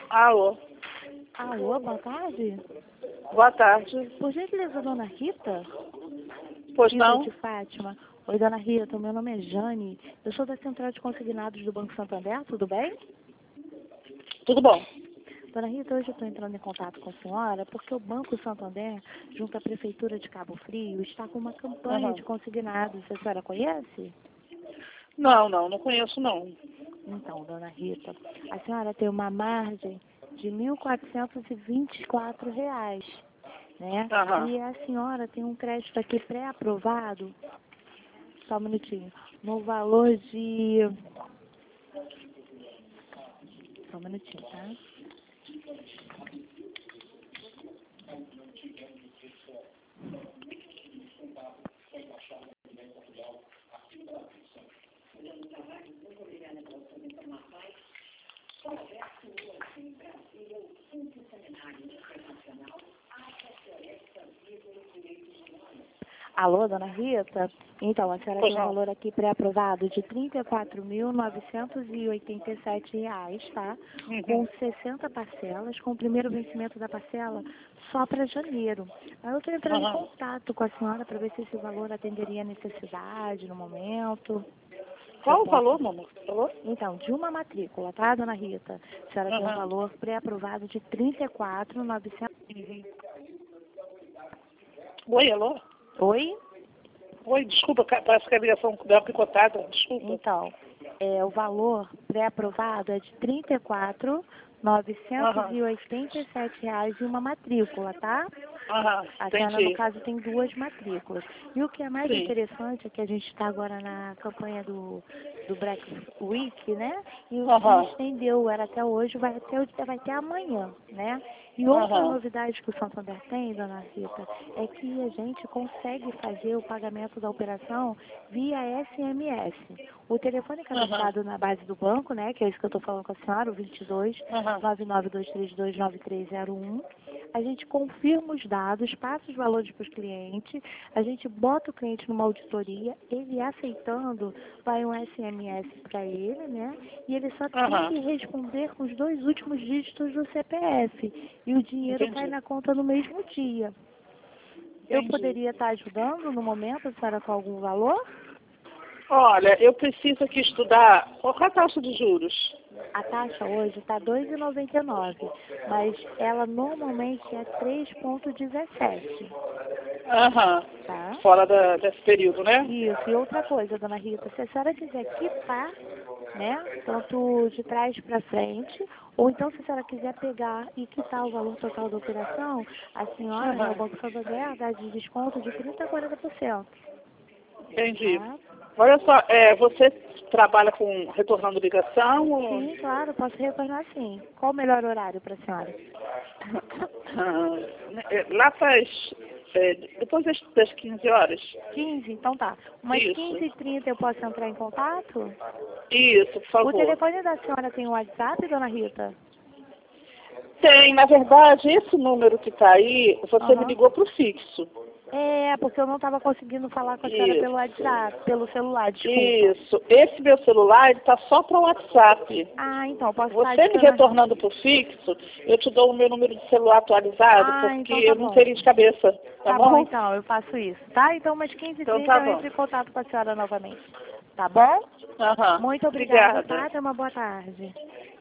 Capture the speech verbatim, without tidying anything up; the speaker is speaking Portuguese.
Alô, Alô, boa tarde. boa tarde. Por gentileza, dona Rita? Pois Rita não? de Fátima. Oi, dona Rita, meu nome é Jane. Eu sou da Central de Consignados do Banco Santander, tudo bem? Tudo bom. Dona Rita, hoje eu estou entrando em contato com a senhora porque o Banco Santander, junto à Prefeitura de Cabo Frio, está com uma campanha Uhum. de consignados. A senhora conhece? Não, não, não conheço não. Então, dona Rita, a senhora tem uma margem de mil quatrocentos e vinte e quatro reais, né? Aham. E a senhora tem um crédito aqui pré-aprovado, só um minutinho, no valor de... Só um minutinho, tá? Alô, dona Rita? Então, a senhora Pois tem um não. valor aqui pré-aprovado de trinta e quatro mil novecentos e oitenta e sete reais, tá? Uhum. Com sessenta parcelas, com o primeiro vencimento da parcela só para janeiro. Aí eu estou entrando em Uhum. contato com a senhora para ver se esse valor atenderia a necessidade no momento. Se eu Qual o posso... valor, mamãe? Falou? Então, de uma matrícula, tá, dona Rita? A senhora tem um Aham. valor pré-aprovado de trinta e quatro mil novecentos... Uhum. Oi, alô? Oi? Oi, desculpa, ca- parece que a ligação deu uma picotada, desculpa. Então, é, o valor pré-aprovado é de trinta e quatro mil novecentos Aham. e oitenta e sete reais e uma matrícula, tá? Aham, A senhora, no entendi. caso, tem duas matrículas. E o que é mais Sim. interessante é que a gente está agora na campanha do, do Black Week, né? E o se Aham. estendeu, era até hoje, vai até, o- vai até amanhã, né? E outra Aham. novidade que o Santander tem, dona Rita, é que a gente consegue fazer o pagamento da operação via S M S. O telefone Aham. cadastrado na base do banco, né? Que é isso que eu estou falando com a senhora, o vinte e dois, Aham. nove nove dois três dois, nove três zero um. A gente confirma os dados, passa os valores para os clientes, a gente bota o cliente numa auditoria, ele aceitando, vai um S M S para ele, né? E ele só tem Aham. que responder com os dois últimos dígitos do C P F. E o dinheiro cai Entendi. na conta no mesmo dia. Eu Entendi. poderia estar ajudando no momento, a senhora, com algum valor? Olha, eu preciso aqui estudar. Qual é a taxa de juros? A taxa hoje está dois vírgula noventa e nove, mas ela normalmente é três vírgula dezessete, Aham. tá? Fora da, desse período, né? Isso, e outra coisa, dona Rita, se a senhora quiser quitar, né, tanto de trás para frente, ou então se a senhora quiser pegar e quitar o valor total da operação, a senhora, né, o Aham. Banco Santander dá de desconto de trinta a quarenta por cento, Entendi. tá? Olha só, é, você trabalha com retornando ligação ou... Sim, claro, posso retornar sim. Qual o melhor horário para a senhora? Ah, é, lá faz... é, depois das, das quinze horas? quinze, então tá. Umas Isso. quinze e trinta eu posso entrar em contato? Isso, por O favor. telefone da senhora tem o WhatsApp, dona Rita? Tem, na verdade, esse número que está aí, você me Aham. ligou para o fixo. É, porque eu não estava conseguindo falar com a senhora pelo Isso. WhatsApp, pelo celular, desculpa. Isso. Esse meu celular está só para o WhatsApp. Ah, então, posso estar Você me adicionando. retornando para o fixo, eu te dou o meu número de celular atualizado, Ah, porque então tá eu não bom. teria de cabeça, tá Tá bom, bom? então, eu faço isso, tá? Então, umas quinze e Então trinta tá eu bom. entro em contato com a senhora novamente. Tá bom? Aham. Muito obrigada, Obrigada. tá? Tenha uma boa tarde.